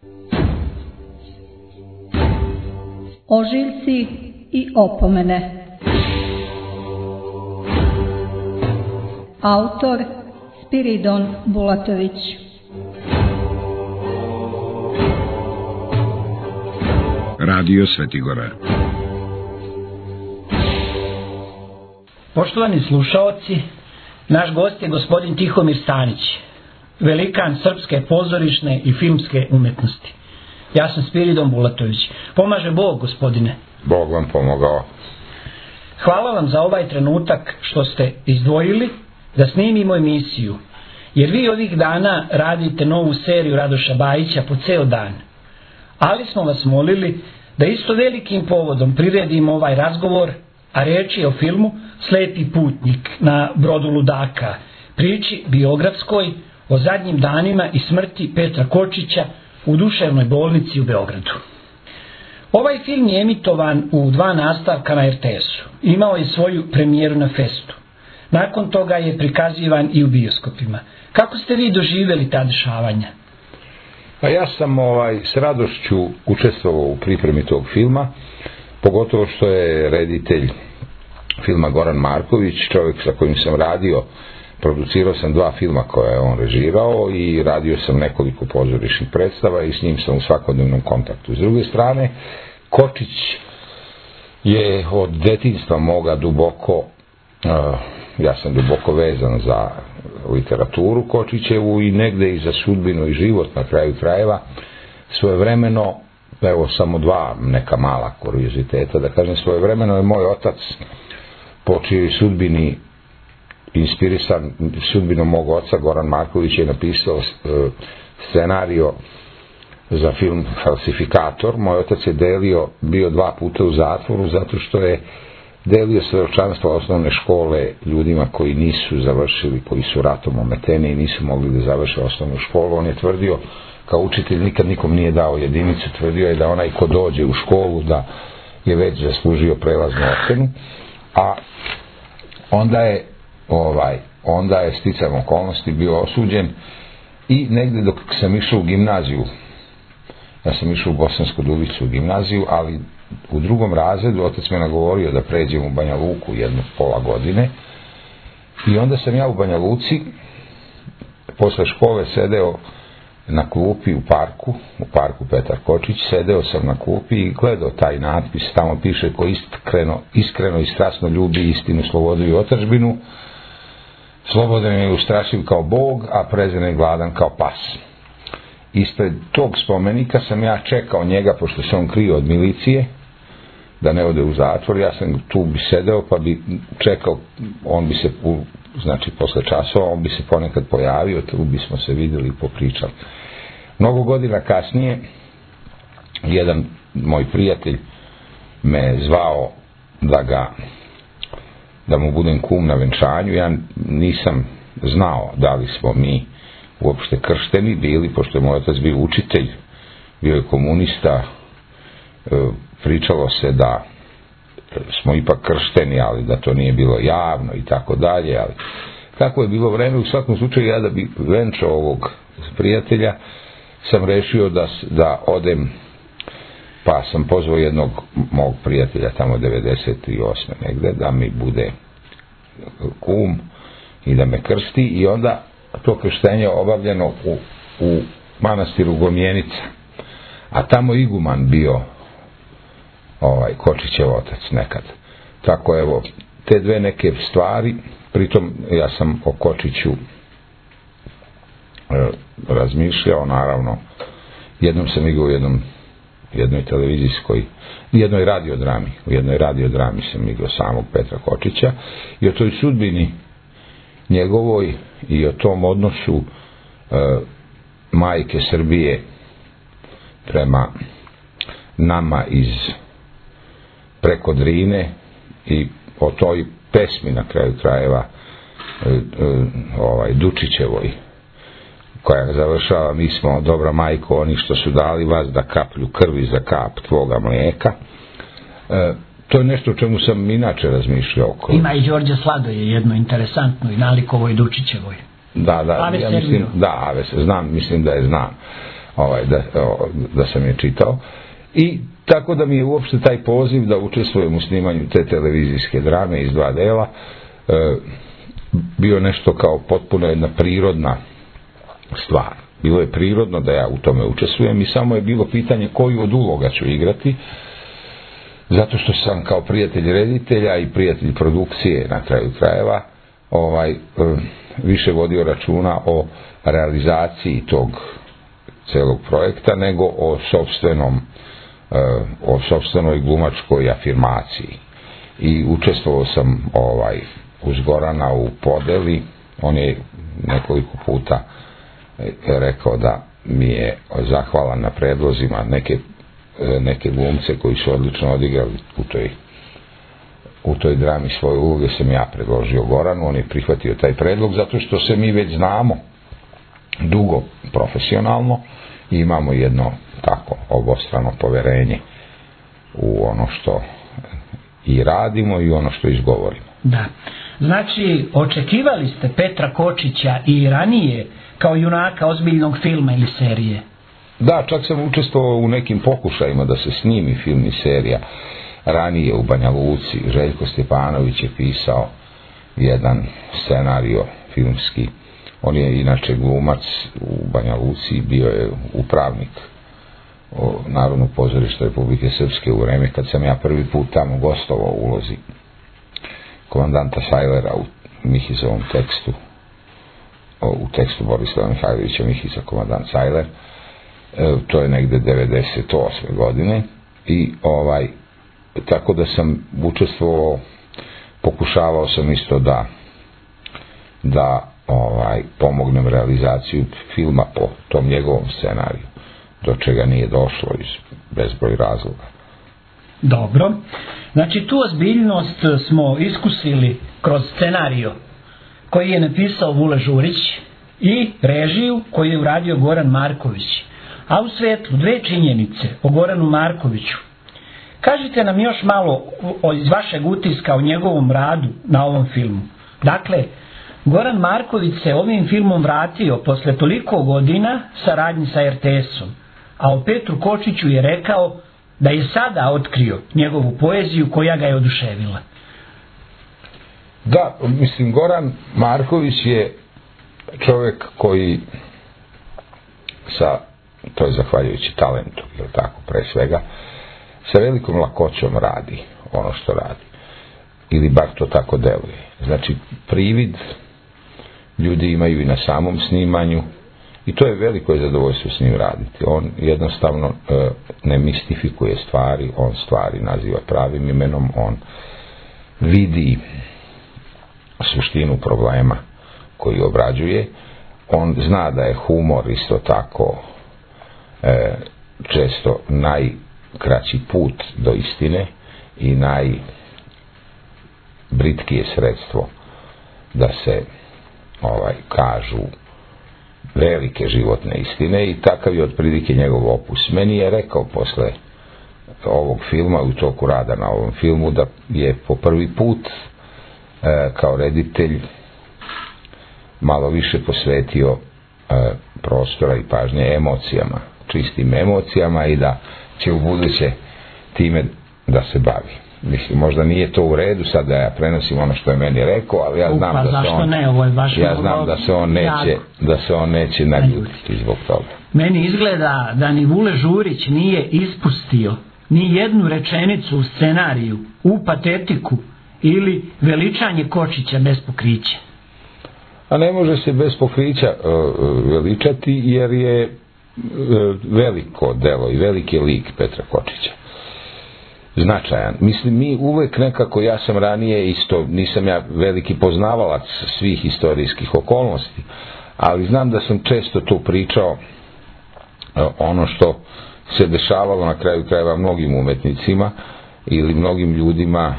Ožiljci i opomene. Autor Spiridon Bulatović. Radio Svetigora. Poštovani slušaoci, naš gost je gospodin Tihomir Stanić, velikan srpske pozorišne i filmske umetnosti. Ja sam Spiridon Bulatović. Pomaže Bog, gospodine. Bog vam pomogao. Hvala vam za ovaj trenutak što ste izdvojili da snimimo emisiju, jer vi ovih dana radite novu seriju Radoša Bajića po ceo dan. Ali smo vas molili da isto velikim povodom priredimo ovaj razgovor, a reč je o filmu Slepi putnik na brodu ludaka, priči biografskoj o zadnjim danima i smrti Petra Kočića u duševnoj bolnici u Beogradu. Ovaj film je emitovan u 2 nastavka na RTS-u. Imao je svoju premijeru na Festu. Nakon toga je prikazivan i u bioskopima. Kako ste vi doživjeli ta dešavanja? Pa ja sam s radošću učestvovao u pripremi tog filma, pogotovo što je reditelj filma Goran Marković, čovjek sa kojim sam radio. Producirao sam 2 filma koje je on režirao i radio sam nekoliko pozorišnih predstava i s njim sam u svakodnevnom kontaktu. S druge strane, Kočić je od detinjstva moga duboko, ja sam duboko vezan za literaturu Kočićevu i negde i za sudbinu i život na kraju krajeva. Svojevremeno, evo samo 2 neka mala kurioziteta, da kažem, svojevremeno je moj otac po čijoj sudbini, inspirisan sudbinom mog oca, Goran Marković je napisao scenario za film Falsifikator. Moj otac je bio 2 puta u zatvoru zato što je delio svedočanstvo osnovne škole ljudima koji nisu završili, koji su ratom ometeni i nisu mogli da završe osnovnu školu. On je tvrdio, kao učitelj nikad nikom nije dao jedinicu, tvrdio je da onaj ko dođe u školu da je već zaslužio prelaznu ocenu, a onda je sticajem okolnosti bio osuđen i negde dok sam išao u gimnaziju, ja sam išao u Bosansku Dubicu u gimnaziju, ali u 2. razredu otac me nagovorio da pređem u Banja Luku pola godine i onda sam ja u Banja Luci posle škole sedeo na klupi u parku Petar Kočić, sedeo sam na klupi i gledao taj natpis, tamo piše ko iskreno i strasno ljubi istinu, slobodu i otadžbinu, slobodan je ustrašiv kao Bog, a prezren je gladan kao pas. Ispred tog spomenika sam ja čekao njega, pošto se on krio od milicije, da ne ode u zatvor. Ja sam tu bi sedeo pa bi čekao, on bi se posle časova on bi se ponekad pojavio, tu bismo se vidjeli i popričali. Mnogo godina kasnije jedan moj prijatelj me zvao da mu budem kum na venčanju. Ja nisam znao da li smo mi uopšte kršteni bili, pošto je moj otac bio učitelj, bio je komunista, pričalo se da smo ipak kršteni, ali da to nije bilo javno i tako dalje, ali kako je bilo vreme, u svakom slučaju ja da bi venčao ovog prijatelja sam rešio da odem, pa sam pozvao jednog mog prijatelja tamo 98. negde da mi bude kum i da me krsti i onda to krštenje obavljeno u manastiru Gomjenica, a tamo iguman bio Kočićev otac nekad. Tako evo, te 2 neke stvari, pritom ja sam o Kočiću razmišljao, naravno, jednom sam igrao u jednoj televizijskoj, u jednoj radiodrami sam igrao samog Petra Kočića i o toj sudbini njegovoj i o tom odnosu majke Srbije prema nama preko Drine i o toj pesmi na kraju krajeva Dučićevoj koja završava: mi smo dobra majko oni što su dali vas da kaplju krvi za kap tvoga mlijeka. To je nešto o čemu sam inače razmišljao. Ima i Đorđe Sladoje jedno interesantno i nalikovoj Dučićevoj. Da, ja mislim, mislim da je znam. da sam je čitao. I tako da mi je uopšte taj poziv da učestvujem u snimanju te televizijske drame iz 2 dela bio nešto kao potpuno jedna prirodna stvar. Bilo je prirodno da ja u tome učestvujem i samo je bilo pitanje koju od uloga ću igrati, zato što sam kao prijatelj reditelja i prijatelj produkcije na kraju krajeva više vodio računa o realizaciji tog celog projekta nego o sopstvenoj glumačkoj afirmaciji. I učestvovao sam uz Gorana u podeli. On je nekoliko puta rekao da mi je zahvalan na predlozima neke glumce koji su odlično odigrali u toj drami svoje uloge. Sam ja predložio Goranu, on je prihvatio taj predlog zato što se mi već znamo dugo profesionalno i imamo jedno tako obostrano poverenje u ono što i radimo i ono što izgovorimo. Da. Znači, očekivali ste Petra Kočića i ranije kao junaka ozbiljnog filma ili serije? Da, čak sam učestvovao u nekim pokušajima da se snimi film i serija. Ranije u Banja Luci Željko Stjepanović je pisao jedan scenario filmski. On je inače glumac u Banja Luci, bio je upravnik Narodnog pozorišta Republike Srpske u vreme kad sam ja prvi put tamo gostovao u ulozi komandanta Sajlera u Mihizovom tekstu, u tekstu Borislava Mihajlovića Mihiza, komandant Sajler. To je negde 98. godine i tako da sam učestvovao, pokušavao sam isto da pomognem realizaciju filma po tom njegovom scenariju, do čega nije došlo iz bezbroj razloga. Dobro. Znači, tu ozbiljnost smo iskusili kroz scenario koji je napisao Vule Žurić i režiju koju je uradio Goran Marković. A u svetlu 2 činjenice o Goranu Markoviću. Kažite nam još malo iz vašeg utiska o njegovom radu na ovom filmu. Dakle, Goran Marković se ovim filmom vratio posle toliko godina saradnji sa RTS-om, a o Petru Kočiću je rekao da je sada otkrio njegovu poeziju koja ga je oduševila. Da, mislim, Goran Marković je čovjek koji to je zahvaljujući talentu, jer tako, pre svega, sa velikom lakoćom radi ono što radi. Ili bar to tako deluje. Znači, privid ljudi imaju i na samom snimanju i to je veliko zadovoljstvo s njim raditi. On jednostavno ne mistifikuje stvari, on stvari naziva pravim imenom, on vidi suštinu problema koji obrađuje, on zna da je humor isto tako često najkraći put do istine i najbritkije sredstvo da se kažu velike životne istine i takav je otprilike njegov opus. Meni je rekao posle ovog filma, u toku rada na ovom filmu, da je po prvi put kao reditelj malo više posvetio prostora i pažnje emocijama, čistim emocijama i da će u buduće time da se bavi. Mislim, možda nije to u redu sad da ja prenosim ono što je meni rekao, ali ja znam da se on neće naljutiti zbog toga. Meni izgleda da ni Vule Žurić nije ispustio ni jednu rečenicu u scenariju, u patetiku ili veličanje Kočića bez pokrića. A ne može se bez pokrića veličati, jer je veliko delo i veliki lik Petra Kočića značajan. Mislim, mi uvek nekako, ja sam ranije isto, nisam ja veliki poznavalac svih historijskih okolnosti, ali znam da sam često tu pričao ono što se dešavalo na kraju krajeva mnogim umetnicima ili mnogim ljudima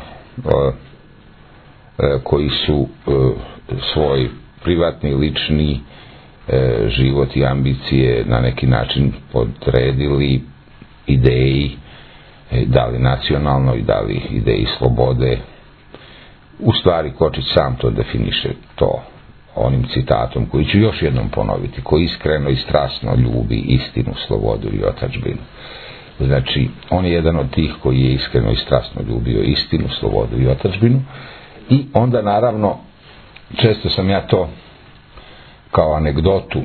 koji su svoj privatni, lični život i ambicije na neki način podredili ideji, da li nacionalnoj, da li ideji slobode. U stvari Kočić sam to definiše, to onim citatom koji ću još jednom ponoviti: ko iskreno i strasno ljubi istinu, slobodu i otadžbinu. Znači, on je jedan od tih koji je iskreno i strasno ljubio istinu, slobodu i otadžbinu. I onda, naravno, često sam ja to kao anegdotu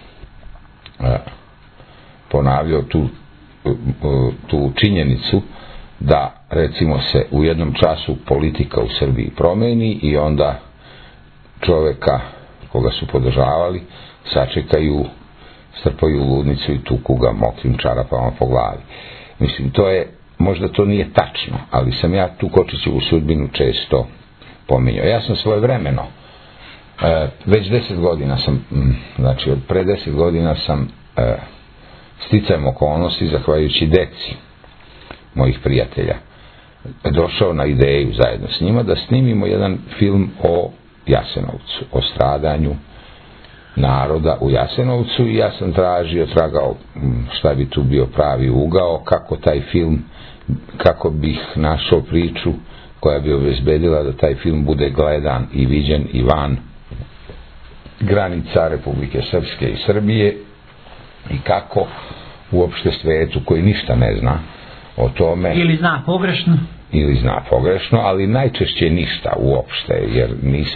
ponavljao tu činjenicu da, recimo, se u jednom času politika u Srbiji promeni i onda čoveka koga su podržavali sačekaju, strpaju u ludnicu i tuku ga mokrim čarapama po glavi. Mislim, možda to nije tačno, ali sam ja tu Kočićevu sudbinu često pominjao. Ja sam svojevremeno, već 10 godina sam, znači od pre 10 godina sam sticajem okolnosti, zahvaljujući deci mojih prijatelja, došao na ideju zajedno s njima da snimimo jedan film o Jasenovcu, o stradanju naroda u Jasenovcu, i ja sam tragao šta bi tu bio pravi ugao, kako taj film, kako bih našao priču koja bi obezbedila da taj film bude gledan i viđen i van granica Republike Srpske i Srbije, i kako uopšte svetu koji ništa ne zna o tome, ili zna pogrešno, ali najčešće ništa uopšte, jer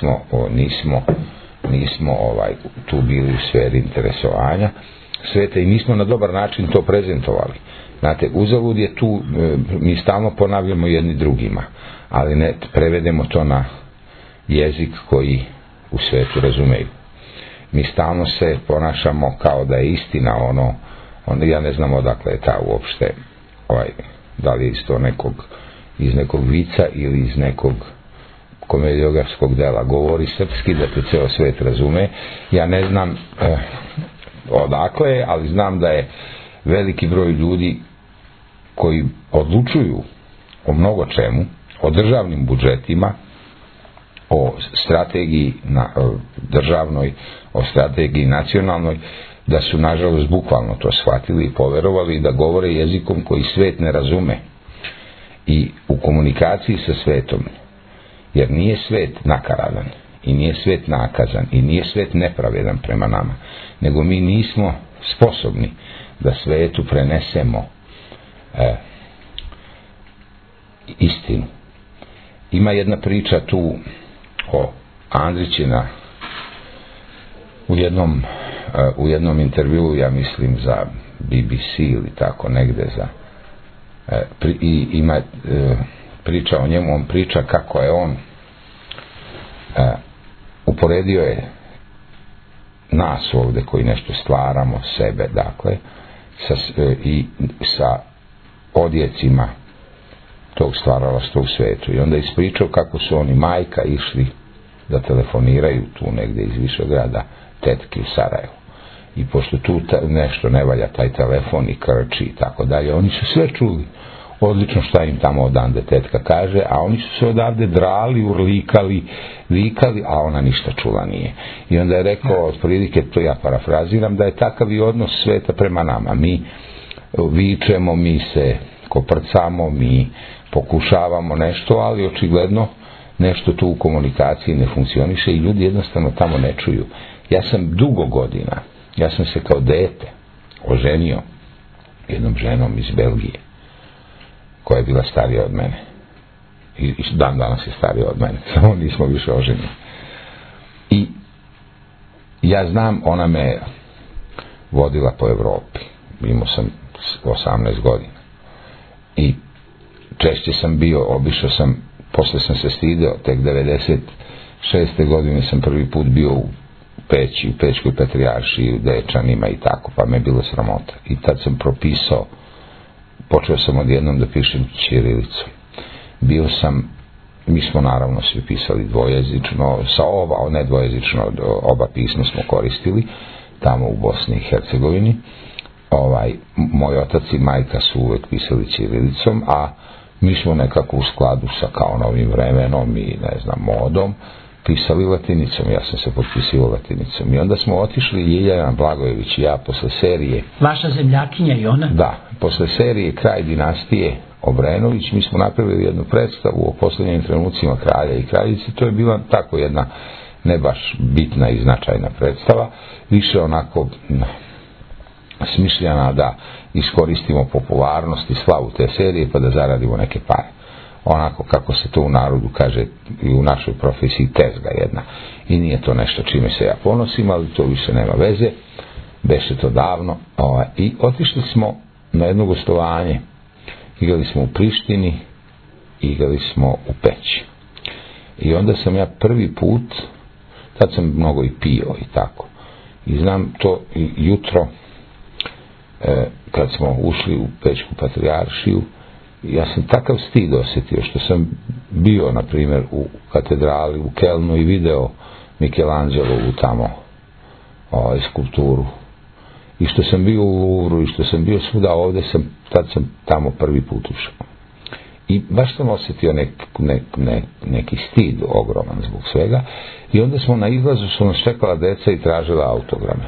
nismo tu bili u sferi interesovanja sveta i nismo na dobar način to prezentovali. Znate, uzalud je tu, mi stalno ponavljamo jedni drugima, ali ne prevedemo to na jezik koji u svetu razumeju. Mi stalno se ponašamo kao da je istina ono ja ne znam odakle je ta uopšte, da li je isto iz nekog vica ili iz nekog komediografskog dela. Govori srpski da te ceo svet razume. Ja ne znam odakle je, ali znam da je veliki broj ljudi koji odlučuju o mnogo čemu, o državnim budžetima, o strategiji državnoj, o strategiji nacionalnoj, da su nažalost bukvalno to shvatili i poverovali, da govore jezikom koji svet ne razume i u komunikaciji sa svetom, jer nije svet nakaradan i nije svet nakazan i nije svet nepravedan prema nama, nego mi nismo sposobni da svetu prenesemo istinu. Ima jedna priča tu o Andrićina u jednom intervjuu, ja mislim za BBC ili tako negde, ima priča o njemu. On priča kako je on uporedio je nas ovde koji nešto stvaramo, sebe, dakle, sa odjecima tog stvaralaštva u svetu, i onda ispričao kako su oni majka išli da telefoniraju tu negde iz Višegrada tetki u Sarajevu, i pošto tu nešto ne valja taj telefon i krči i tako dalje, oni su sve čuli odlično šta im tamo odande tetka kaže, a oni su se odavde drali, urlikali, vikali, a ona ništa čula nije. I onda je rekao, otprilike, to ja parafraziram, da je takav i odnos sveta prema nama. Mi vičemo, mi se koprcamo, mi pokušavamo nešto, ali očigledno nešto tu u komunikaciji ne funkcioniše i ljudi jednostavno tamo ne čuju. Ja sam dugo godina, ja sam se kao dete oženio jednom ženom iz Belgije, koja je bila starija od mene. I dan danas je starija od mene, samo nismo više oženili. I ja znam, ona me vodila po Evropi. Imao sam 18 godina. I češće sam obišao sam, posle sam se stideo, tek 96. godine sam prvi put bio u Peći, u Pećkoj Patrijaršiji, u Dečanima i tako, pa me je bilo sramota. I tad sam propisao, počeo sam odjednom da pišem ćirilicom. Mi smo naravno svi pisali dvojezično, ne dvojezično, oba pisma smo koristili, tamo u Bosni i Hercegovini. Moj otac i majka su uvek pisali ćirilicom, a mi smo nekako u skladu sa kao novim vremenom i modom pisali latinicom. Ja sam se potpisivao latinicom. I onda smo otišli, Ljiljana Blagojević i ja, posle serije... Vaša zemljakinja i ona? Da, posle serije Kraj dinastije Obrenović, mi smo napravili jednu predstavu o poslednjim trenucima kralja i kraljice. To je bila tako jedna ne baš bitna i značajna predstava, više onako smišljena da iskoristimo popularnost i slavu te serije pa da zaradimo neke pare. Onako kako se to u narodu kaže i u našoj profesiji, tezga jedna. I nije to nešto čime se ja ponosim, ali to više nema veze, beše to davno. I otišli smo na jedno gostovanje, igrali smo u Prištini, igrali smo u Peći. I onda sam ja prvi put, tad sam mnogo i pio i tako, i znam to jutro, kad smo ušli u Pećku patrijaršiju, ja sam takav stid osjetio što sam bio, na primjer, u katedrali u Kelnu i video Michelangelovu tamo skulpturu, i što sam bio u Louvru i što sam bio svuda, ovdje tad sam tamo prvi put ušao. I baš sam osjetio neki stid ogroman zbog svega, i onda smo na izlazu, su nas čekala deca i tražila autograme.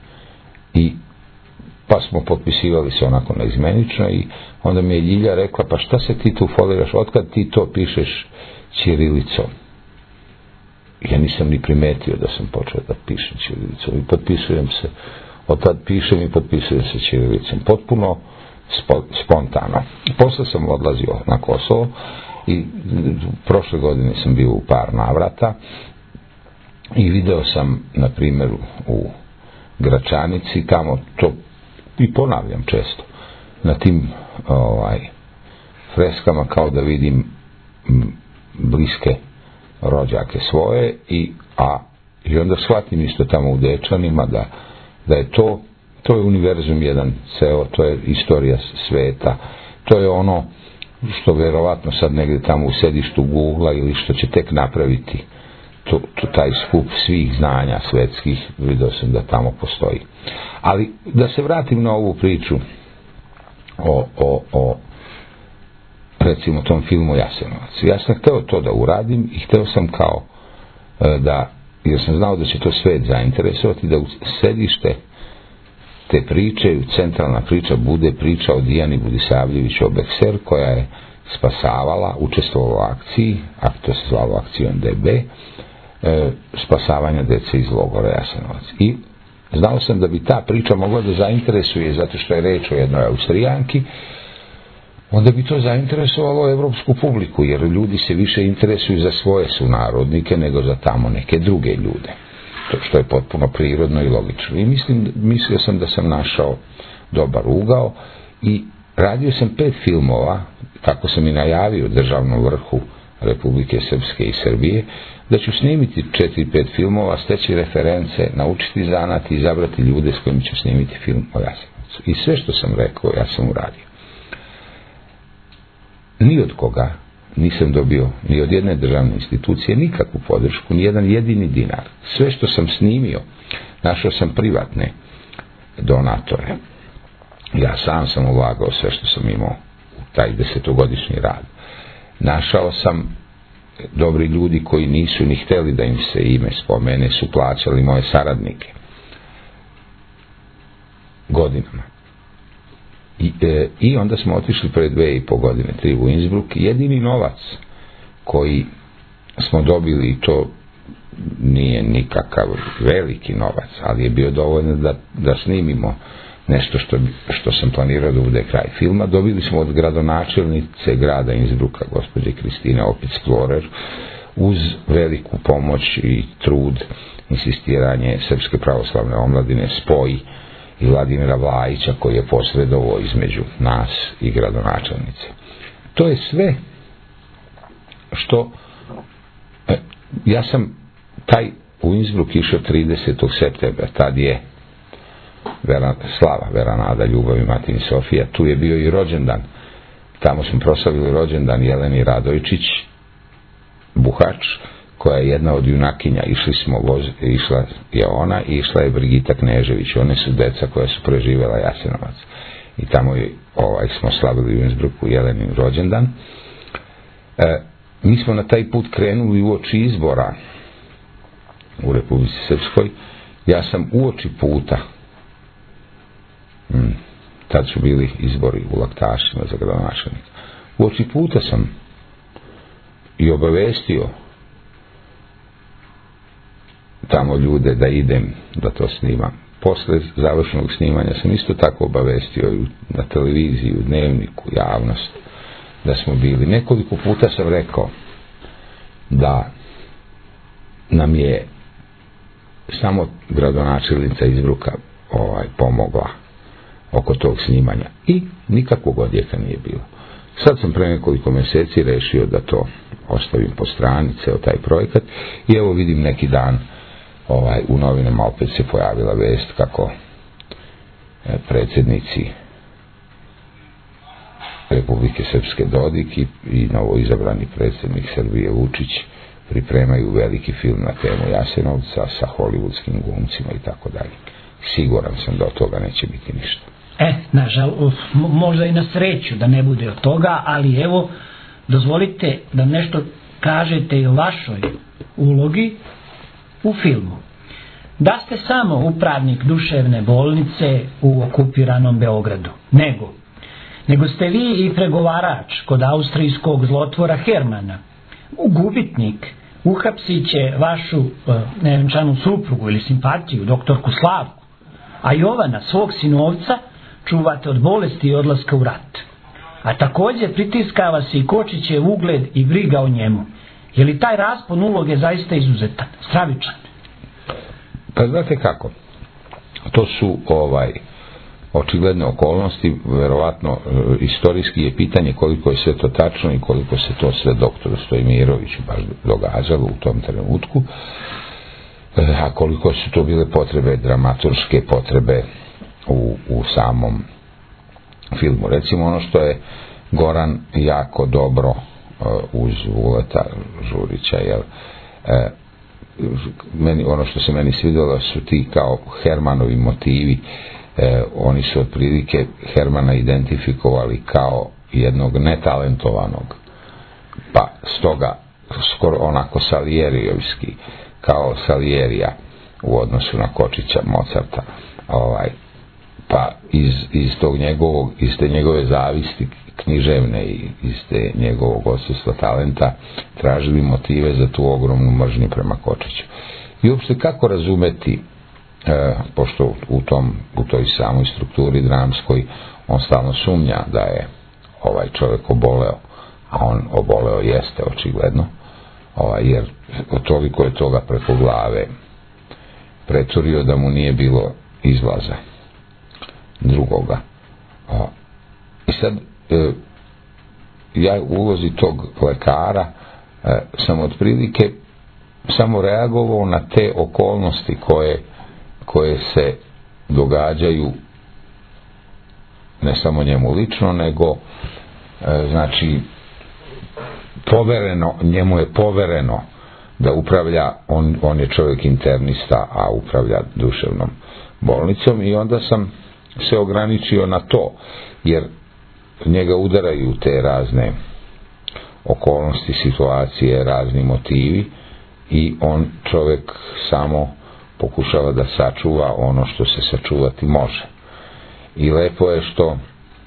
Pa smo potpisivali se onako neizmenično, i onda mi je Ljilja rekla, pa šta se ti tu foliraš, otkad ti to pišeš ćirilicom? Ja nisam ni primetio da sam počeo da pišem ćirilicom, i potpisujem se, od tad pišem i potpisujem se ćirilicom, potpuno spontano. Posle sam odlazio na Kosovo i prošle godine sam bio u par navrata i video sam, na primjer, u Gračanici, tamo to i ponavljam često, na tim freskama, kao da vidim bliske rođake svoje, i onda shvatim isto tamo u Dečanima da je to je univerzum jedan ceo, to je istorija sveta, to je ono što verovatno sad negdje tamo u sedištu Google-a ili što će tek napraviti taj skup svih znanja svetskih, vidio sam da tamo postoji. Ali da se vratim na ovu priču o recimo tom filmu Jasenovac. Ja sam hteo to da uradim i hteo sam kao jer sam znao da će to svet zainteresovati, da u sedište te priče, centralna priča bude priča o Dijani Budisavljević Obekser, koja je spasavala, učestvovala u akciji, a to se zvalo akcijom DB, spasavanja dece iz logora Jasenovac. I znao sam da bi ta priča mogla da zainteresuje, zato što je reč o jednoj Austrijanki, onda bi to zainteresovalo evropsku publiku, jer ljudi se više interesuju za svoje sunarodnike nego za tamo neke druge ljude. To što je potpuno prirodno i logično. I mislio sam da sam našao dobar ugao, i radio sam 5 filmova, tako sam i najavio državnom vrhu Republike Srpske i Srbije, da ću snimiti 4-5 filmova, steći reference, naučiti zanat i izabrati ljude s kojim ću snimiti film o Jasenovcu. I sve što sam rekao, ja sam uradio. Ni od koga nisam dobio, ni od jedne državne institucije, nikakvu podršku, ni jedan jedini dinar. Sve što sam snimio, našao sam privatne donatore. Ja sam ulagao sve što sam imao u taj 10-godišnji rad. Našao sam dobri ljudi koji nisu ni hteli da im se ime spomene, su plaćali moje saradnike godinama. I onda smo otišli pre 2,5 godine, 3 u Innsbruck. Jedini novac koji smo dobili, i to nije nikakav veliki novac, ali je bio dovoljno da snimimo nešto što sam planirao da bude kraj filma, dobili smo od gradonačelnice grada Innsbrucka, gospođe Kristine Opitz-Plorer, uz veliku pomoć i trud, insistiranje Srpske pravoslavne omladine, Spoj i Vladimira Vlajića, koji je posredovao između nas i gradonačelnice. To je sve što ja sam taj u Innsbruck išao 30. septembra, tad je Vera Nada, Ljubav i Matin Sofija, tu je bio i rođendan, tamo smo proslavili rođendan Jeleni Radojčić Buhač, koja je jedna od junakinja. Išla je ona i išla je Brigita Knežević, one su deca koja su preživjela Jasenovac, i tamo smo slavili u Innsbrucku Jelenin rođendan. Mi smo na taj put krenuli uoči izbora u Republici Srpskoj. Ja sam uoči puta, tad su bili izbori u Laktašima za gradonačelnika, uoči puta sam i obavestio tamo ljude da idem da to snimam. Posle završenog snimanja sam isto tako obavestio i na televiziji, u dnevniku, javnost, da smo bili. Nekoliko puta sam rekao da nam je samo gradonačelnica Izbruka pomogla oko tog snimanja i nikakvog odjeka nije bilo. Sad sam pre nekoliko mjeseci rešio da to ostavim po strani, ceo taj projekat, i evo vidim neki dan u novinama opet se pojavila vest kako predsjednici Republike Srpske Dodik i novoizabrani predsjednik Srbije Vučić pripremaju veliki film na temu Jasenovca sa hollywoodskim glumcima i tako dalje. Siguran sam da od toga neće biti ništa. Nažalost, možda i na sreću da ne bude od toga, ali evo, dozvolite da nešto kažete i o vašoj ulogi u filmu. Da ste samo upravnik duševne bolnice u okupiranom Beogradu, nego ste vi i pregovarač kod austrijskog zlotvora Hermana. Gubitnik uhapsit će vašu nevenčanu suprugu ili simpatiju, doktorku Slavku, a Jovana, svog sinovca, čuvate od bolesti i odlaska u rat. A također pritiskava se i Kočićev ugled i briga o njemu. Je li taj raspon uloge zaista izuzetan, stravičan? Pa znate kako, to su očigledne okolnosti, verovatno istorijski je pitanje koliko je sve to tačno i koliko se to sve doktoru Stojmiroviću baš događalo u tom trenutku, a koliko su to bile potrebe, dramaturške potrebe u samom filmu. Recimo ono što je Goran jako dobro uz Vuleta Žurića, ono što se meni svidjelo su ti kao Hermanovi motivi. Oni su otprilike Hermana identifikovali kao jednog netalentovanog, pa stoga skoro onako Salijerijevski, kao Salijerija u odnosu na Kočića, Mozarta, pa iz te njegove zavisti književne i iz te njegovog odsustva talenta tražili motive za tu ogromnu mržnju prema Kočiću. I uopšte kako razumeti, pošto u toj samoj strukturi dramskoj on stalno sumnja da je ovaj čovjek oboleo, a on oboleo jeste očigledno, jer toliko je toga preko glave preturio da mu nije bilo izlaza drugoga. I sad ja u ulozi tog lekara sam otprilike samo reagovao na te okolnosti koje se događaju ne samo njemu lično, nego znači njemu je povereno da upravlja, on je čovjek internista, a upravlja duševnom bolnicom, i onda sam se ograničio na to, jer njega udaraju te razne okolnosti, situacije, razni motivi, i on čovjek samo pokušava da sačuva ono što se sačuvati može. I lepo je što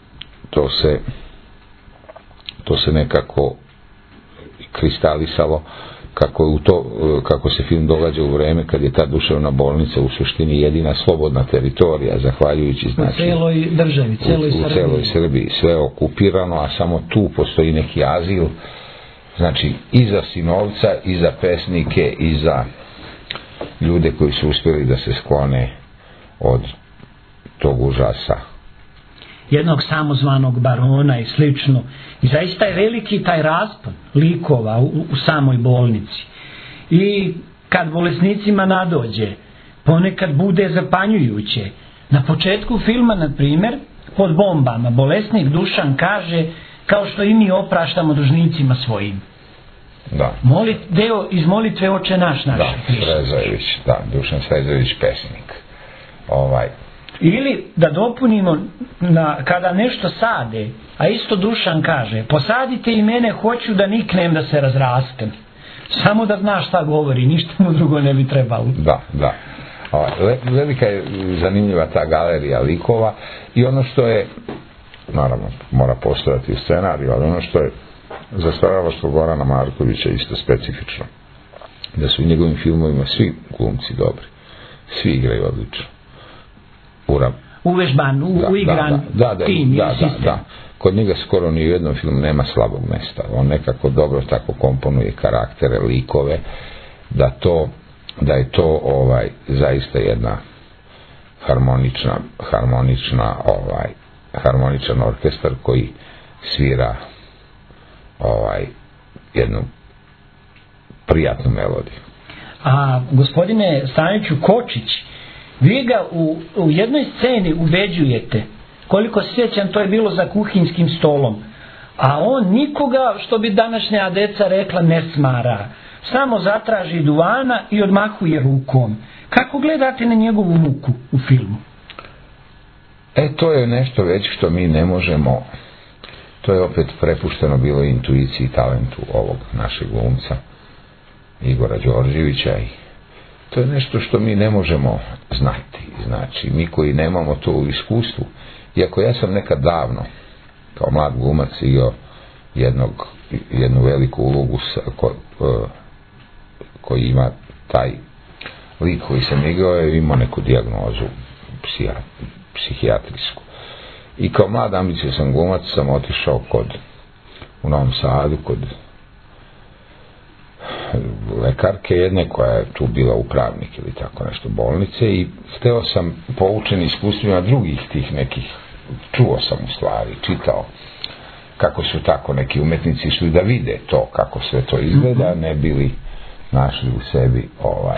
to se nekako kristalisalo kako se film događa u vreme kad je ta duševna bolnica u suštini jedina slobodna teritorija, zahvaljujući znači u celoj državi, u celoj Srbiji, sve okupirano, a samo tu postoji neki azil, znači i za sinovca, i za pesnike, i za ljude koji su uspjeli da se sklone od tog užasa jednog samozvanog barona i slično. I zaista je veliki taj raspon likova u samoj bolnici. I kad bolesnicima nadođe, ponekad bude zapanjujuće. Na početku filma, na primjer, pod bombama, bolesnik Dušan kaže, kao što i mi opraštamo dužnicima svojim. Da. Deo iz molitve Oče naš našeg. Dušan Srezović, pesnik. Ili da dopunimo kada nešto sade, a isto Dušan kaže, posadite i mene, hoću da niknem, da se razrastem. Samo da znaš šta govori, ništa mu drugo ne bi trebalo. Da. Velika je zanimljiva ta galerija likova, i ono što je, naravno mora postojati u scenariju, ali ono što je za stvaralaštvo Gorana Markovića isto specifično, da su u njegovim filmovima svi glumci dobri, svi igraju odlično, uvežban, uigran tim ili sistem. Da. Kod njega skoro ni u jednom filmu nema slabog mesta, on nekako dobro tako komponuje karaktere, likove, da je to zaista jedna harmoničan orkestar koji svira jednu prijatnu melodiju. A gospodine Staniću, Kočić, vi ga u jednoj sceni ubeđujete, koliko se sjećam, to je bilo za kuhinskim stolom, a on nikoga, što bi današnja deca rekla, ne smara, samo zatraži duvana i odmahuje rukom. Kako gledate na njegovu muku u filmu? To je nešto već što mi ne možemo, to je opet prepušteno bilo intuiciji i talentu ovog našeg glumca Igora Đorđevića, i to je nešto što mi ne možemo znati. Znači, mi koji nemamo to u iskustvu, iako ja sam nekad davno kao mlad glumac igrao jednu veliku ulogu koji ima taj lik koji sam igrao, je imao neku dijagnozu psihijatrijsku. I kao mlad ambiciosan glumac sam otišao u Novom Sadu kod lekarke jedne koja je tu bila upravnik ili tako nešto bolnice, i hteo sam, poučen iskustvima drugih tih nekih, čuo sam u stvari, čitao kako su tako neki umetnici išli da vide to, kako sve to izgleda, ne bili našli u sebi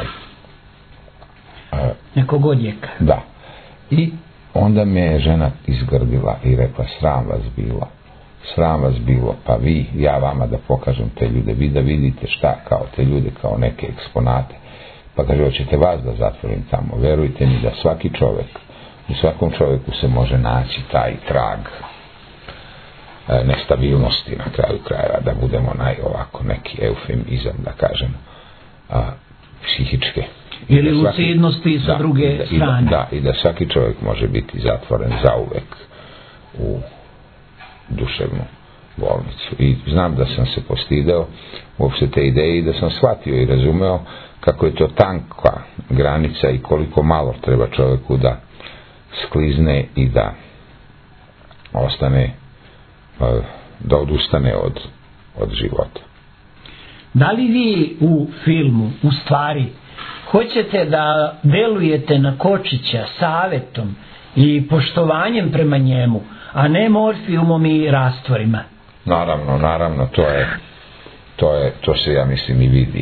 nekog odjeka. Da. I onda me je žena izgrdila i rekla, sram vas bilo, pa ja vama da pokažem te ljude, vi da vidite šta, kao te ljude, kao neke eksponate, pa kaže, hoćete vas da zatvorim tamo, verujte mi da svaki čovjek, u svakom čovjeku se može naći taj trag nestabilnosti na kraju krajeva, da budemo ovako neki eufemizam, da kažemo, psihičke. Ili lucidnosti sa druge strane. I da svaki čovjek može biti zatvoren zauvek u duševnu bolnicu. I znam da sam se postideo uopšte te ideje i da sam shvatio i razumeo kako je to tanka granica i koliko malo treba čovjeku da sklizne i da ostane, da odustane od života. Da li vi u filmu, u stvari, hoćete da delujete na Kočića savjetom i poštovanjem prema njemu, a ne morfijumom i rastvorima? Naravno, to se, ja mislim, i vidi.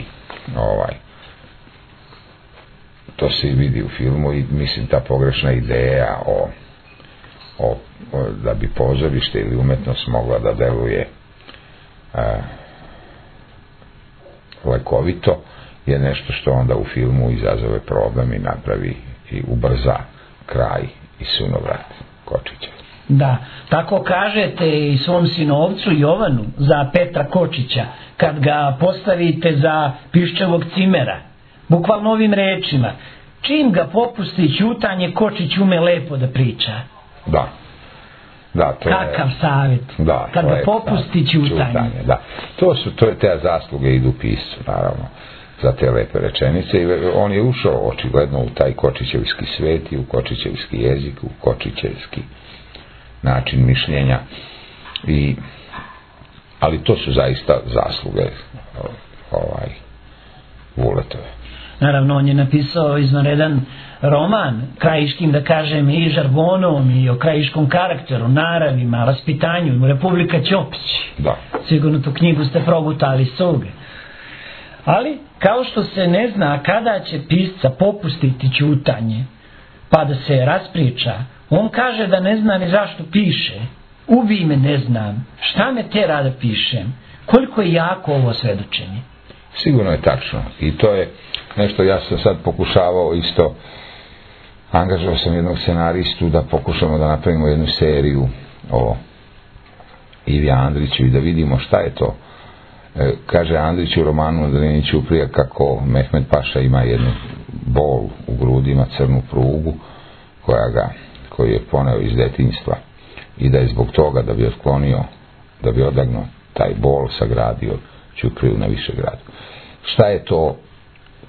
To se i vidi u filmu, i mislim ta pogrešna ideja da bi pozorište ili umetnost mogla da deluje lekovito, je nešto što onda u filmu izazove problem i napravi i ubrza kraj i sunovrat Kočića. Da, tako kažete i svom sinovcu Jovanu za Petra Kočića, kad ga postavite za Piščevog cimera, bukvalno ovim rečima, čim ga popusti ćutanje, Kočić ume lepo da priča. Da, to kakav savjet, kad ga popusti ćutanje. Da. Te zasluge idu piscu, naravno, za te lepe rečenice, i on je ušao očigledno u taj kočićevski svet i u kočićevski jezik, u kočićevski način mišljenja, ali to su zaista zasluge Vuletove. Naravno, on je napisao izvanredan roman, krajiškim, da kažem, i žargonom, i o krajiškom karakteru, naravima, vaspitanju, Republika Ćopić. Da. Sigurno tu knjigu ste progutali suge. Ali, kao što se ne zna kada će pisca popustiti ćutanje, pa da se raspriča, on kaže da ne zna ni zašto piše. Ubij me, ne znam. Šta me tera da pišem? Koliko je jako ovo svedočenje? Sigurno je tačno. I to je nešto, ja sam sad pokušavao isto, angažovao sam jednog scenaristu da pokušamo da napravimo jednu seriju o Ivi Andriću i da vidimo šta je to. Kaže Andrić u romanu Andrini Ćuprija kako Mehmed Paša ima jednu bol u grudima, crnu prugu koju je poneo iz detinjstva, i da je zbog toga, da bi otklonio, da bi odagnuo taj bol, sagradio Ćupriju na Višegradu. Šta je to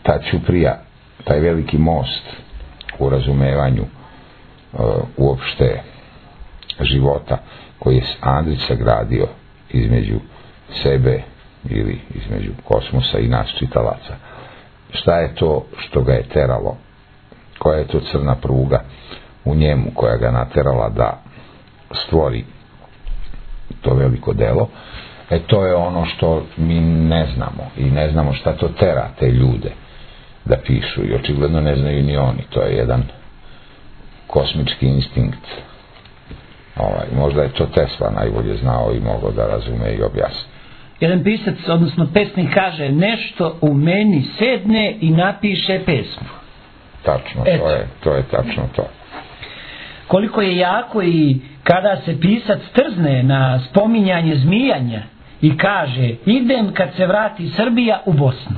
ta ćuprija, taj veliki most u razumevanju uopšte života koji je Andrić sagradio između sebe ili između kosmosa i nas čitalaca. Šta je to što ga je teralo? Koja je to crna pruga u njemu koja ga naterala da stvori to veliko delo? To je ono što mi ne znamo i ne znamo šta to tera te ljude da pišu i očigledno ne znaju ni oni. To je jedan kosmički instinkt. Možda je to Tesla najbolje znao i mogao da razume i objasni. Jedan pisac, odnosno pesnik kaže nešto u meni sedne i napiše pesmu. Tačno, to je tačno to. Koliko je jako i kada se pisac trzne na spominjanje zmijanja i kaže idem kad se vrati Srbija u Bosnu.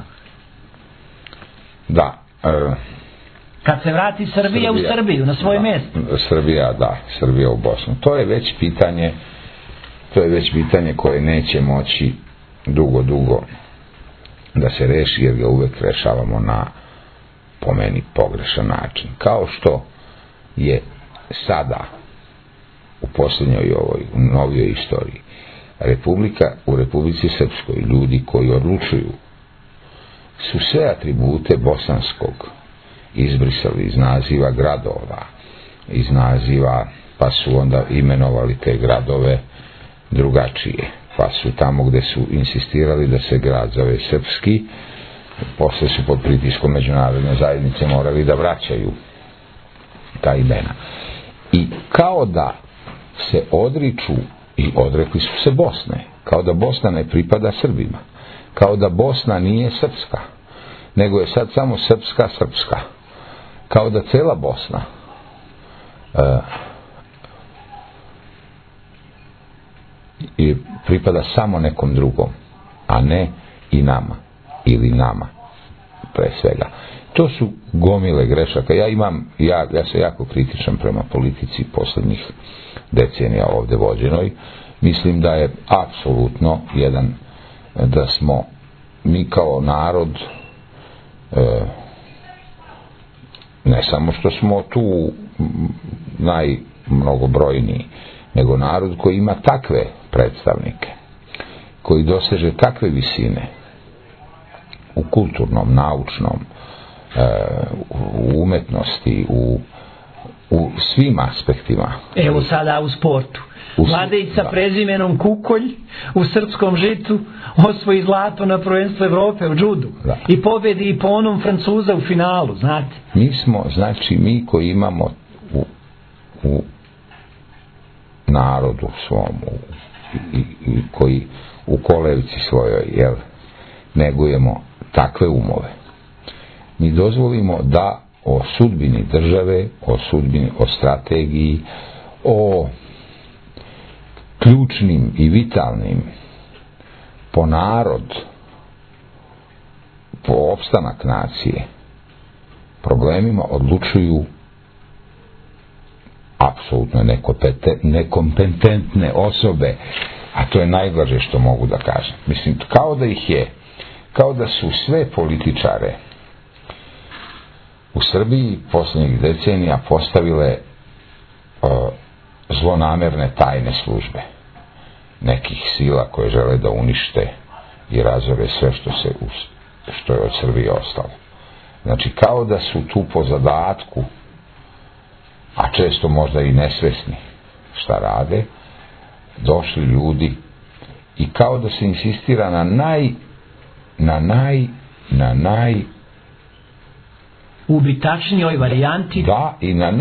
Da. Kad se vrati Srbija u Srbiju, na svoje mjesto. Srbija u Bosnu. To je već pitanje koje neće moći dugo da se reši, jer ga uvek rešavamo na, po meni, pogrešan način. Kao što je sada u posljednjoj ovoj novijoj istoriji u Republici Srpskoj ljudi koji odlučuju su sve atribute bosanskog izbrisali iz naziva gradova, iz naziva, pa su onda imenovali te gradove drugačije, pa su tamo gde su insistirali da se grad zove srpski, posle su pod pritiskom međunarodne zajednice morali da vraćaju ta imena. I kao da se odriču i odrekli su se Bosne, kao da Bosna ne pripada Srbima, kao da Bosna nije srpska, nego je sad samo srpska, kao da cela Bosna i pripada samo nekom drugom, a ne i nama ili nama pre svega. To su gomile grešaka. Ja sam jako kritičan prema politici poslednjih decenija ovde vođenoj. Mislim da je apsolutno da smo mi kao narod ne samo što smo tu najmnogobrojniji, nego narod koji ima takve predstavnike, koji doseže takve visine u kulturnom, naučnom, u umetnosti, u svim aspektima. Evo sada u sportu. Mladejica prezimenom Kukolj u Srpskom žitu osvoji zlato na prvenstvu Evrope u džudu. I pobedi i po onom Francuza u finalu, znate. Mi koji imamo u narodu svom i koji u kolevci svojoj negujemo takve umove, mi dozvolimo da o sudbini države, o strategiji, o ključnim i vitalnim po narod, po opstanak nacije problemima odlučuju apsolutno nekompetentne osobe, a to je najblaže što mogu da kažem. Mislim, kao da su sve političare u Srbiji poslednjih decenija postavile zlonamerne tajne službe nekih sila koje žele da unište i razore sve što je od Srbije ostalo. Znači, kao da su tu po zadatku, a često možda i nesvesni šta rade, došli ljudi i kao da se insistira na naj ubitačnijoj varijanti. Da, i na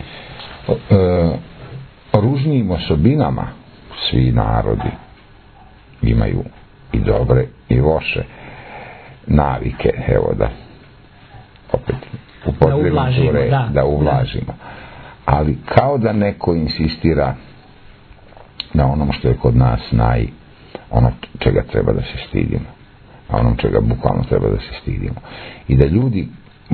ružnijim osobinama. Svi narodi imaju i dobre i loše navike, evo da opet da ublažimo. Ali kao da neko insistira na onom što je kod nas ono čega treba da se stidimo, a onom čega bukvalno treba da se stidimo. I da ljudi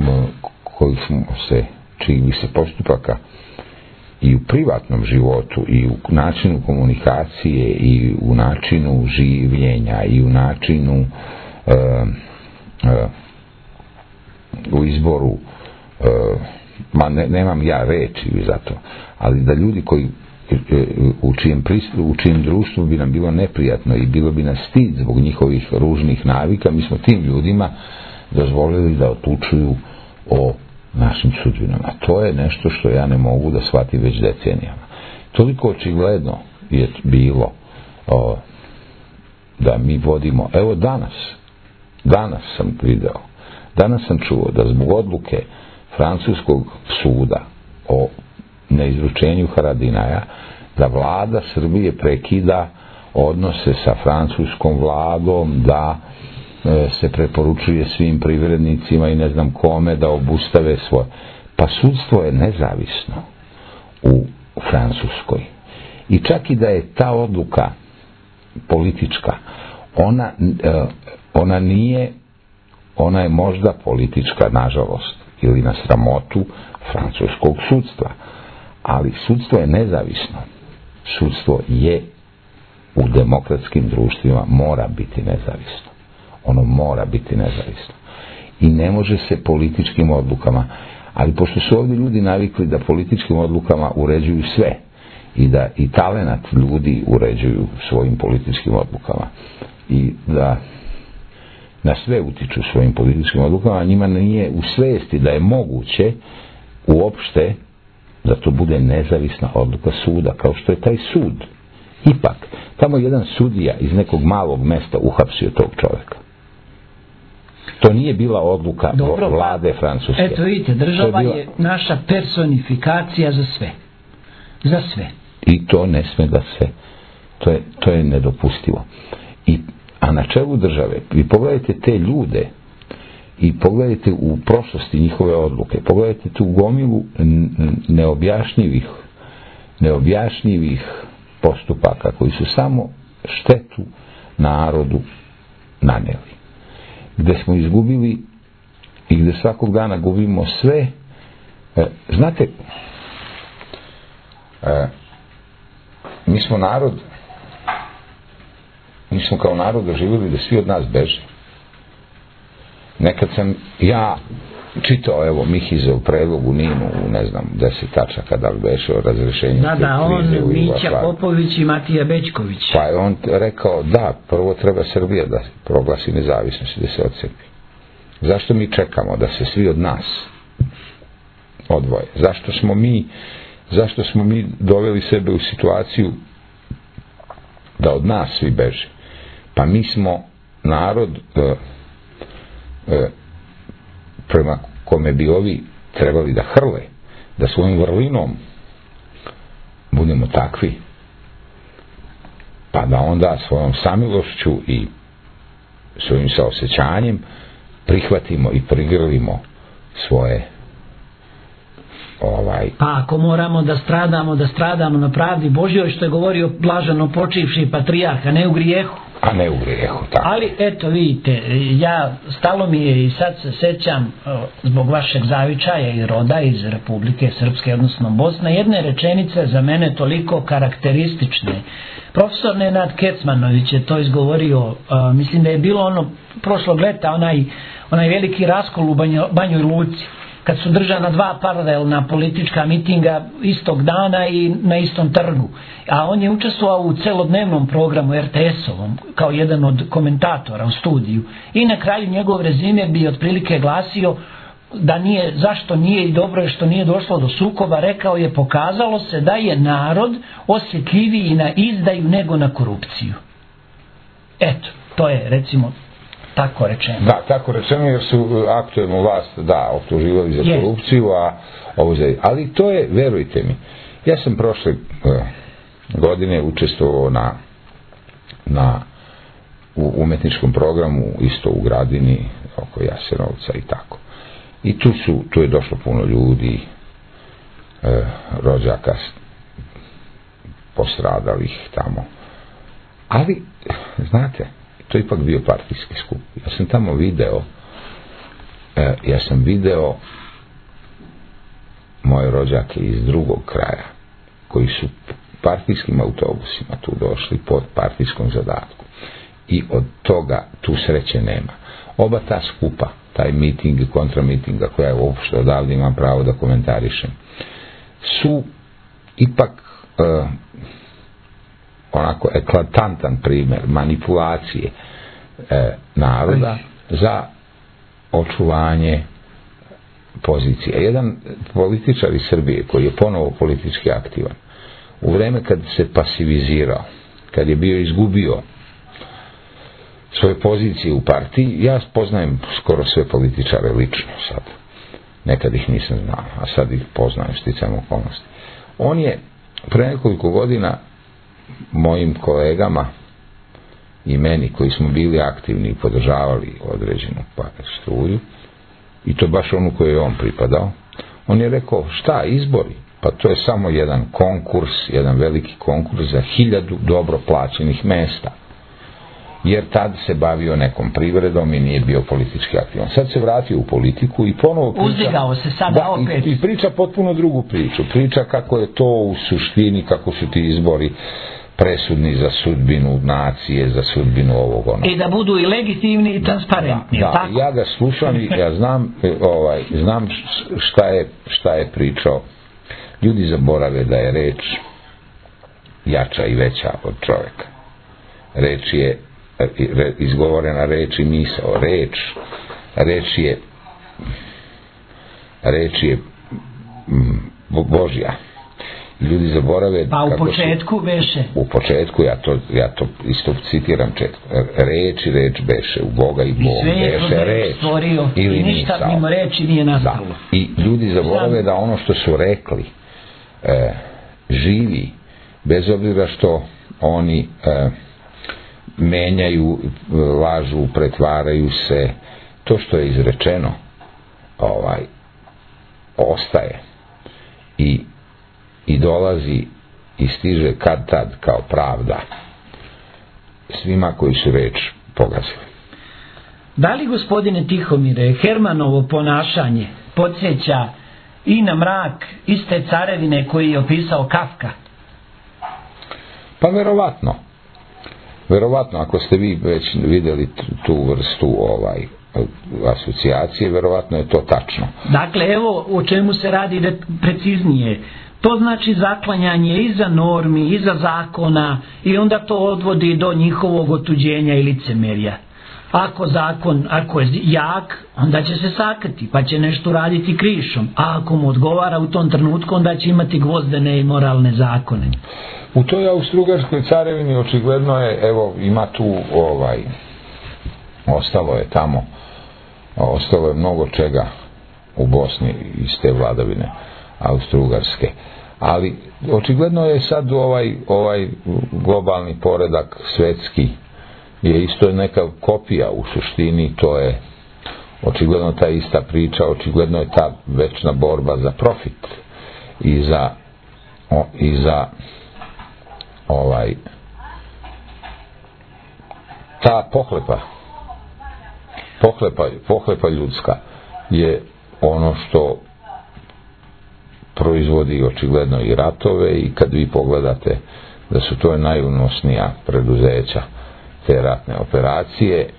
čijih bi se postupaka i u privatnom životu i u načinu komunikacije i u načinu življenja i u načinu u izboru, nemam ja reči za to, ali da ljudi koji u čijem društvu bi nam bilo neprijatno i bilo bi nas stid zbog njihovih ružnih navika, mi smo tim ljudima dozvolili da odlučuju o našim sudbinama. To je nešto što ja ne mogu da shvatim već decenijama. Toliko očigledno je bilo da mi vodimo, evo danas sam video, danas sam čuo da zbog odluke francuskog suda o neizručenju Haradinaja, da vlada Srbije prekida odnose sa francuskom vladom, da se preporučuje svim privrednicima i ne znam kome da obustave svoje. Pa sudstvo je nezavisno u Francuskoj. I čak i da je ta odluka politička, ona nije, ona je možda politička, nažalost, ili na sramotu francuskog sudstva. Ali sudstvo je nezavisno. Sudstvo je u demokratskim društvima mora biti nezavisno. Ono mora biti nezavisno. I ne može se političkim odlukama, ali pošto su ovdje ljudi navikli da političkim odlukama uređuju sve i da i talenat ljudi uređuju svojim političkim odlukama i da na sve utiču svojim političkim odlukama, njima nije u svesti da je moguće uopšte da to bude nezavisna odluka suda, kao što je taj sud. Ipak, tamo jedan sudija iz nekog malog mesta uhapsio tog čovjeka. To nije bila odluka vlade Francuske. Eto vidite, država je naša personifikacija za sve. Za sve. I to ne sme da se, to je nedopustivo. A na čelu države, vi pogledajte te ljude i pogledajte u prošlosti njihove odluke, pogledajte tu gomilu neobjašnjivih postupaka koji su samo štetu narodu naneli. Gde smo izgubili i gde svakog dana gubimo sve. Znate, mi smo kao narod doživjeli da svi od nas beže. Nekad sam ja čitao, evo, Mihizov predlog u Ninu, ne znam, 10 tačaka da li beše o razrešenju te krize u Jugoslaviji. Mića Popović i Matija Bećković. Pa je on rekao, da, prvo treba Srbija da proglasi nezavisnost i da se odcepi. Zašto mi čekamo da se svi od nas odvoje? Zašto smo mi doveli sebe u situaciju da od nas svi beže? Pa mi smo narod prema kome bi ovi trebali da hrle, da svojim vrlinom budemo takvi, pa da onda svojom samilošću i svojim saosećanjem prihvatimo i prigrlimo svoje Pa ako moramo da stradamo na pravdi Božjoj, što je govorio blaženo počivši patrijarh, a ne u grijehu. Tako. Ali eto vidite, stalo mi je i sad se sećam zbog vašeg zavičaja i roda iz Republike Srpske, odnosno Bosne, jedne rečenice za mene toliko karakteristične. Profesor Nenad Kecmanović je to izgovorio, mislim da je bilo prošlog leta onaj veliki raskol u Banjoj Luci, kad su držana dva paralelna politička mitinga istog dana i na istom trgu. A on je učestvovao u celodnevnom programu RTS-ovom kao jedan od komentatora u studiju. I na kraju njegov rezime bi otprilike glasio da zašto nije i dobro je što nije došlo do sukoba. Rekao je, pokazalo se da je narod osjetljiviji na izdaju nego na korupciju. Eto, to je recimo tako rečeno. Da, tako rečeno, jer su aktuelnu vlast optuživali za korupciju, ali to je, verujte mi, ja sam prošle godine učestvovao u umetničkom programu isto u Gradini oko Jasenovca i tako. I tu je došlo puno ljudi, rođaka postradalih tamo. Ali, znate, to je ipak bio partijski skup. Ja sam tamo video moje rođake iz drugog kraja koji su partijskim autobusima tu došli pod partijskom zadatku. I od toga tu sreće nema. Oba ta skupa, taj miting i kontramiting, ako ja uopšte odavde imam pravo da komentarišem, su ipak onako eklatantan primjer manipulacije naroda za očuvanje pozicije. Jedan političar iz Srbije koji je ponovo politički aktivan, u vreme kad se pasivizirao, kad je bio izgubio svoje pozicije u partiji, ja poznajem skoro sve političare lično sad. Nekad ih nisam znao, a sad ih poznajem sticajem okolnosti. On je pre nekoliko godina mojim kolegama i meni koji smo bili aktivni i podržavali određenu struju, i to baš onu koju je on pripadao, on je rekao, šta, izbori? Pa to je samo jedan konkurs, jedan veliki konkurs za 1000 dobro plaćenih mesta. Jer tad se bavio nekom privredom i nije bio politički aktivan. Sad se vratio u politiku i ponovo priča, uzdigao se sada opet. I priča potpuno drugu priču. Priča kako je to u suštini, kako su ti izbori presudni za sudbinu nacije, za sudbinu ovog onog. I da budu i legitimni i transparentni. Da, ja ga slušam i ja znam šta je pričao. Ljudi zaborave da je reč jača i veća od čovjeka. Reč je izgovorena reč i misao. Reč je Božja. Ljudi zaborave, pa u početku beše. U početku, ja to isto citiram reč beše, u Boga i Bog beše reč ili ništa misao. Mimo reči nije nastalo. I ljudi zaborave da ono što su rekli živi, bez obzira što oni menjaju, lažu, pretvaraju se, to što je izrečeno ostaje i dolazi i stiže kad tad kao pravda svima koji su reč pogazili. Da li, gospodine Tihomire, Hermanovo ponašanje podsjeća i na mrak iste carevine koji je opisao Kafka? Pa verovatno, ako ste vi već vidjeli tu vrstu asocijacije, verovatno je to tačno. Dakle, evo o čemu se radi preciznije. To znači zaklanjanje iza normi, iza zakona, i onda to odvodi do njihovog otuđenja i licemerja. Ako je jak, onda će se sakriti, pa će nešto raditi krišom, a ako mu odgovara u tom trenutku, onda će imati gvozdene i moralne zakone. U toj Austrougarskoj carevini očigledno je, evo, ima tu ostalo je mnogo čega u Bosni iz te vladavine Austrougarske, ali očigledno je sad ovaj globalni poredak svetski je isto neka kopija u suštini. To je očigledno ta ista priča, očigledno je ta večna borba za profit i za ta pohlepa ljudska je ono što proizvodi očigledno i ratove, i kad vi pogledate da su to najunosnija preduzeća te ratne operacije,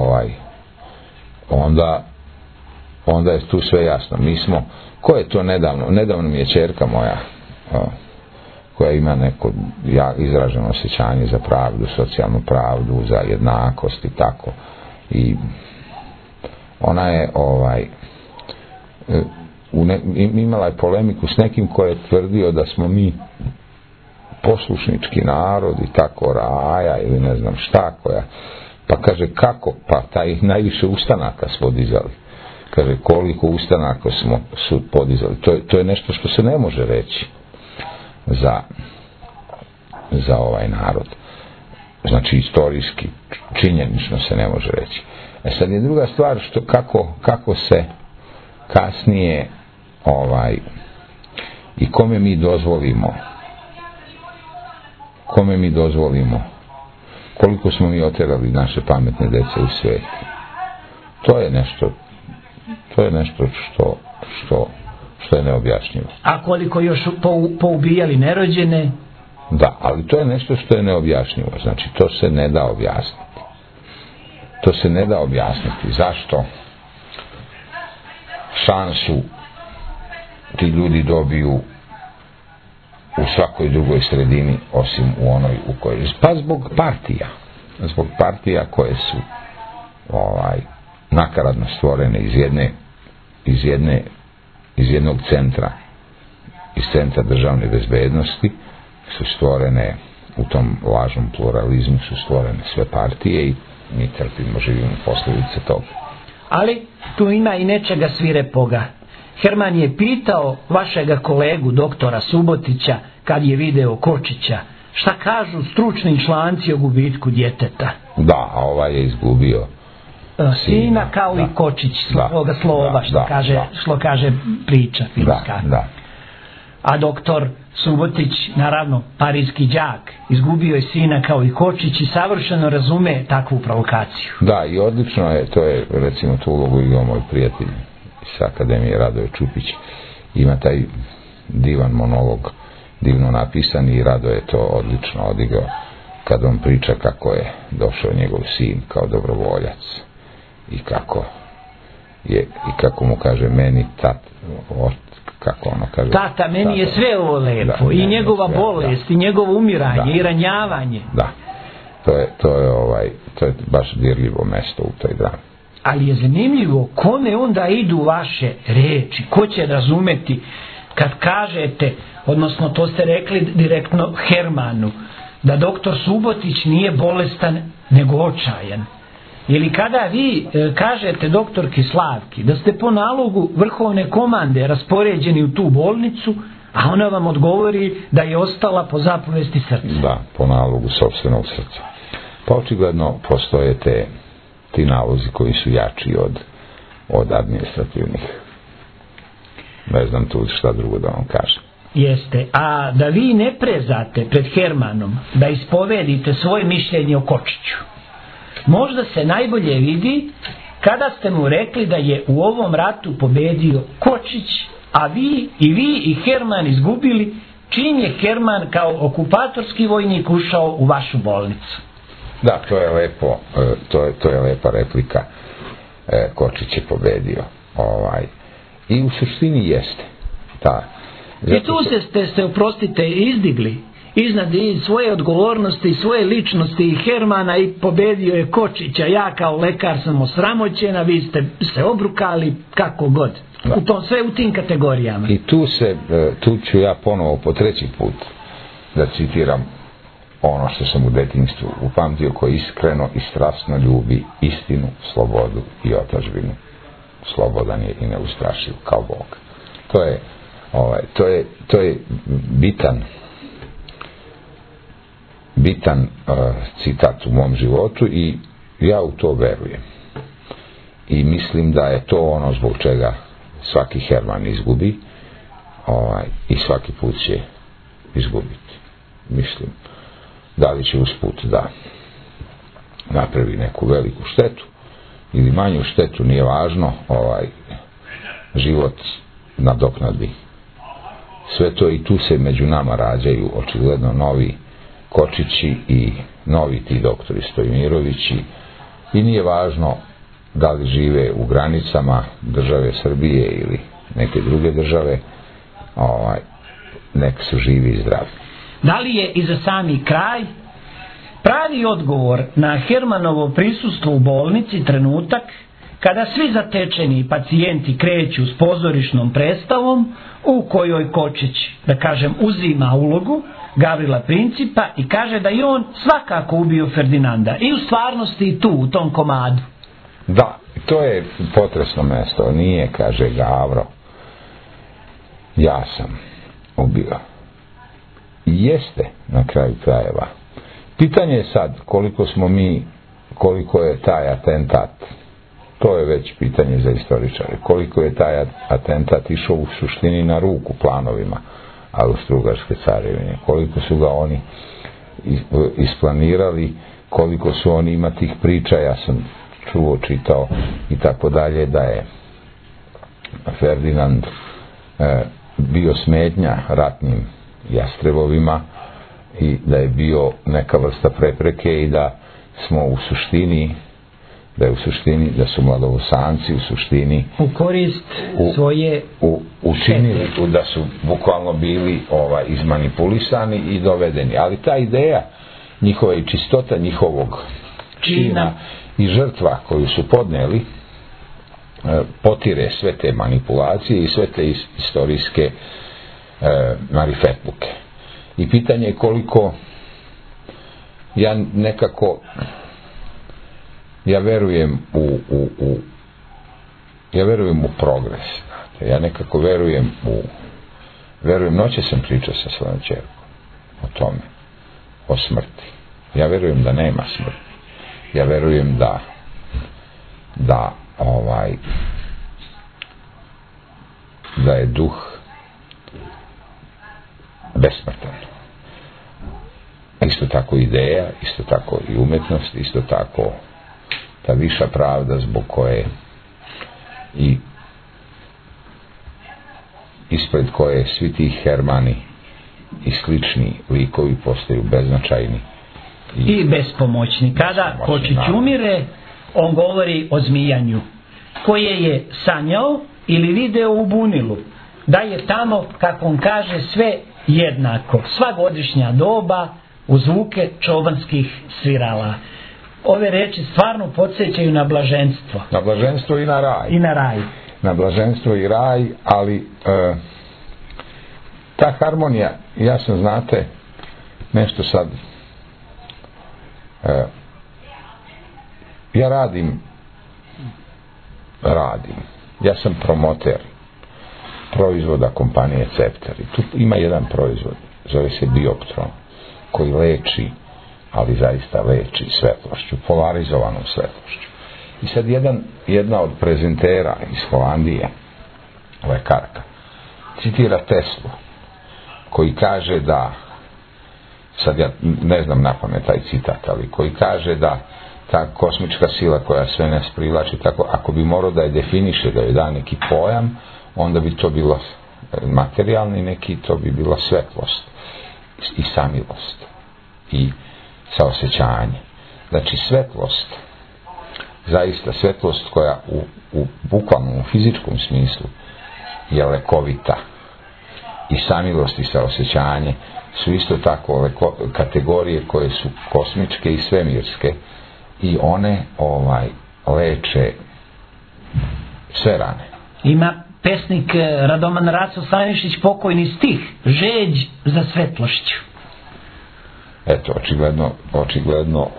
onda je tu sve jasno. Ko je to nedavno mi je ćerka moja koja ima neko izraženo osjećanje za pravdu, socijalnu pravdu, za jednakost i tako, i ona je imala je polemiku s nekim koji je tvrdio da smo mi poslušnički narod i tako, raja ili ne znam šta, pa kaže kako, pa taj najviše ustanaka smo podizali. Kaže koliko ustanaka su podizali. To je nešto što se ne može reći za ovaj narod. Znači istorijski, činjenično se ne može reći. Sad je druga stvar kako se kasnije i kome mi dozvolimo koliko smo mi oterali naše pametne dece u svijet. To je nešto što je neobjašnjivo. A koliko još poubijali nerođene? Da, ali to je nešto što je neobjašnjivo. Znači to se ne da objasniti. Zašto? šansu ti ljudi dobiju u svakoj drugoj sredini osim u onoj u kojoj, pa zbog partija koje su nakaradno stvorene iz jednog centra, iz centra državne bezbednosti, su stvorene u tom lažnom pluralizmu, su stvorene sve partije i mi trpimo, živimo posljedice toga. Ali tu ima i nečega svirepoga. Herman je pitao vašega kolegu doktora Subotića kad je video Kočića, šta kažu stručni članci o gubitku djeteta. Da, a ovaj je izgubio sina kao da. I Kočić svoga slova, što kaže priča filmska. Da. A doktor Subotić, naravno parijski đak, izgubio je sina kao i Kočić i savršeno razume takvu provokaciju. Da, i odlično je, to je recimo tu ulogu igrao moj prijatelj iz Akademije Radoje Čupić, ima taj divan monolog, divno napisan i Rado je to odlično odigrao kad on priča kako je došao njegov sin kao dobrovoljac i kako mu kaže meni kako ono kaže tata, meni je sve ovo lepo, i njegova bolest, i njegovo umiranje, i ranjavanje. Da, to je baš dirljivo mesto u toj drami. Ali je zanimljivo kome onda idu vaše reči, ko će razumeti kad kažete, odnosno to ste rekli direktno Hermanu, da doktor Subotić nije bolestan nego očajan. Ili kada vi kažete doktorki Slavki da ste po nalogu vrhovne komande raspoređeni u tu bolnicu, a ona vam odgovori da je ostala po zapovesti srca. Da, po nalogu sopstvenog srca. Pa očigledno postoje ti nalozi koji su jači od administrativnih. Ne znam tu šta drugo da vam kažem. Jeste, a da vi ne prezate pred Hermanom da ispovedite svoje mišljenje o Kočiću. Možda se najbolje vidi kada ste mu rekli da je u ovom ratu pobedio Kočić, a vi i Herman izgubili, čim je Herman kao okupatorski vojnik ušao u vašu bolnicu. Da, to je lepo, to je lepa replika. Kočić je pobedio. I u suštini jeste. I tu ste oprostite izdigli iznad svoje odgovornosti i svoje ličnosti i Hermana i pobedio je Kočića. Ja kao lekar sam osramoćena, vi ste se obrukali kako god. Sve u tim kategorijama. I tu ću ja ponovo po treći put da citiram ono što sam u detinjstvu upamtio, koji iskreno i strasno ljubi istinu, slobodu i otadžbinu. Slobodan je i neustrašiv kao Bog. To je bitan citat u mom životu i ja u to verujem. I mislim da je to ono zbog čega svaki Herman izgubi i svaki put će izgubiti. Mislim, da li će usput da napravi neku veliku štetu ili manju štetu, nije važno, život nadoknadi sve to i tu se među nama rađaju očigledno novi Kočići i novi ti doktori Stojmirovići i nije važno da li žive u granicama države Srbije ili neke druge države, nek su živi i zdravi. Da li je i za sami kraj pravi odgovor na Hermanovo prisustvo u bolnici trenutak kada svi zatečeni pacijenti kreću s pozorišnom predstavom u kojoj Kočić, da kažem, uzima ulogu Gavrila Principa i kaže da je on svakako ubio Ferdinanda i u stvarnosti i tu, u tom komadu. Da, to je potresno mesto. Nije, kaže Gavro, ja sam ubio. Jeste na kraju krajeva. Pitanje je sad koliko je taj atentat, to je već pitanje za istoričare, koliko je taj atentat išao u suštini na ruku planovima Austro-Ugarske carevine, koliko su ga oni isplanirali, koliko su oni, ima tih priča, ja sam čuo, čitao i tako dalje, da je Ferdinand bio smetnja ratnim jastrebovima i da je bio neka vrsta prepreke i da smo u suštini da je u suštini, da su mladovosanci u suštini u korist svoje učinili, da su bukvalno bili izmanipulisani i dovedeni. Ali ta ideja njihova i čistota njihovog čina i žrtva koju su podneli potire sve te manipulacije i sve te istorijske marifetluke. I pitanje je koliko ja nekako ja verujem u progres. Ja nekako verujem noće sam pričao sa svojom ćerkom o tome, o smrti. Ja verujem da nema smrti. Ja verujem da je duh besmrtan. Isto tako ideja, isto tako i umetnost, isto tako ta viša pravda zbog koje i ispred koje svi ti Hermani i slični likovi postaju beznačajni i bespomoćni. Kada Kočić umire, on govori o zmijanju koje je sanjao ili video u bunilu, da je tamo, kako on kaže, sve jednako, sva godišnja doba u zvuke čobanskih svirala. Ove reči stvarno podsjećaju na blaženstvo. Na blaženstvo i na raj. I na raj. Na blaženstvo i raj, ali ta harmonija, ja sam, znate, nešto sad ja radim, ja sam promoter proizvoda kompanije Cepter i tu ima jedan proizvod, zove se Dioptron, koji leči, ali zaista leči svetlošću, polarizovanom svetlošću. I sad jedna od prezentera iz Holandije, lekarka, citira Teslu, koji kaže da, sad ja ne znam napamet taj citat, ali koji kaže da ta kosmička sila koja sve nas privlači, tako, ako bi morao da je definiše, da je da neki pojam, onda bi to bilo materijalni neki, to bi bila svetlost i samilost i saosećanje. Znači svetlost, zaista svetlost koja u bukvalnom fizičkom smislu je lekovita, i samilost i saosećanje su isto tako kategorije koje su kosmičke i svemirske, i one leče sve rane. Ima pesnik Radoman Raco Stanišić pokojni stih, žeđ za svetlošću. Eto, očigledno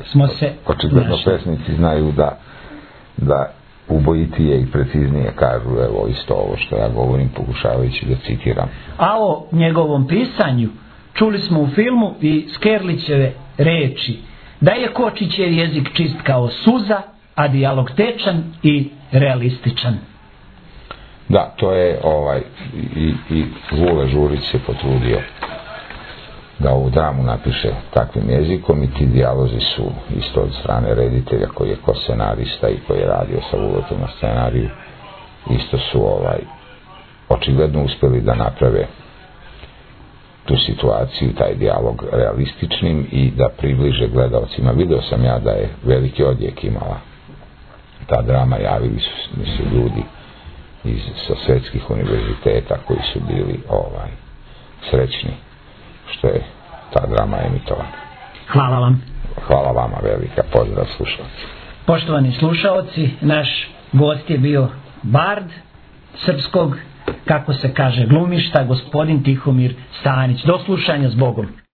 pesnici znaju da ubojitije i preciznije kažu, evo isto ovo što ja govorim, pokušavajući da citiram. A o njegovom pisanju čuli smo u filmu i Skerlićeve reči, da je Kočićev jezik čist kao suza, a dijalog tečan i realističan. Da, to je i Vule Žurić se potrudio da ovu dramu napiše takvim jezikom, i ti dijalozi su isto od strane reditelja koji je ko scenarista i koji je radio sa Vuletom na scenariju, isto su očigledno uspjeli da naprave tu situaciju, taj dijalog realističnim i da približe gledalcima. Video sam ja da je veliki odjek imala ta drama, javili su ljudi sa svetskih univerziteta koji su bili srećni što je ta drama emitovana. Hvala vam. Hvala vama velika, pozdrav slušalci. Poštovani slušalci, naš gost je bio bard srpskog, kako se kaže, glumišta, gospodin Tihomir Stanić. Do slušanja, s Bogom.